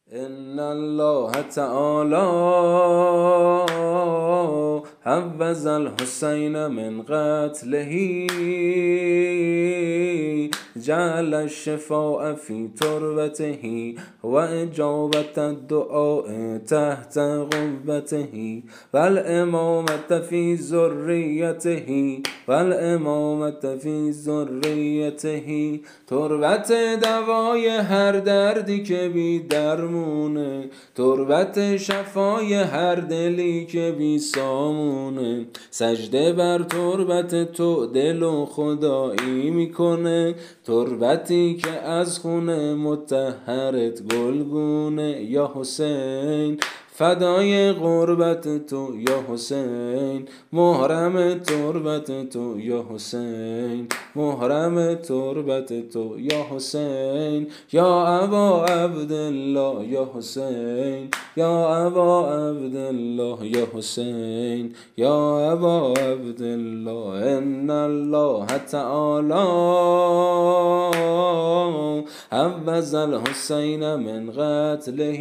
ان الله تعالی حوز الحسین من قتله جعل الشفاء في تربته و اجابت الدعاء تحت قبته والامامة في ذریته والامامة في ذریته. تربت دوای هر دردی که بی درمونه، تربت شفای هر دلی که بی سامونه. سجده بر تربت تو دل و خدایی میکنه، تربتی که از خون مطهرت گلگونه. یا حسین فدای قربت تو یا حسین، محرم تربت تو یا حسین، محرم تربت تو یا حسین. یا ابا عبدالله یا حسین، یا ابا عبدالله یا حسین، یا ابا عبدالله. ان الله تعالی حوز الحسین من قتله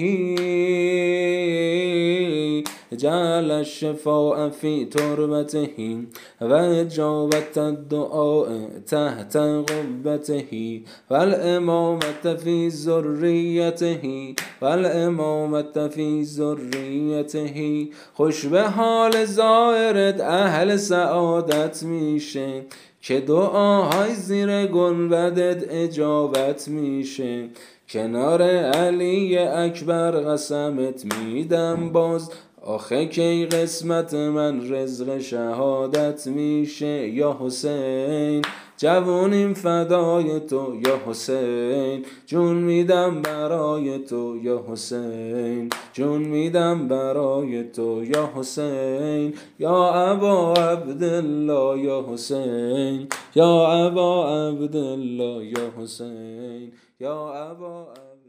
جعل الشفاء في تربته و اجابت الدعاء تحت قبته والامامة في ذریته والامامة في ذریته. خوش به حال ظاهرت اهل سعادت میشه، که دعاهای زیر گنبدت اجابت میشه. کنار علی اکبر قسمت میدم باز، آخه کی قسمت من رزق شهادت میشه. یا حسین جوونیم فدای تو یا حسین، جون میدم برای تو یا حسین، جون میدم برای تو یا حسین. یا ابا عبدالله یا حسین، یا ابا عبدالله یا حسین، یا ابا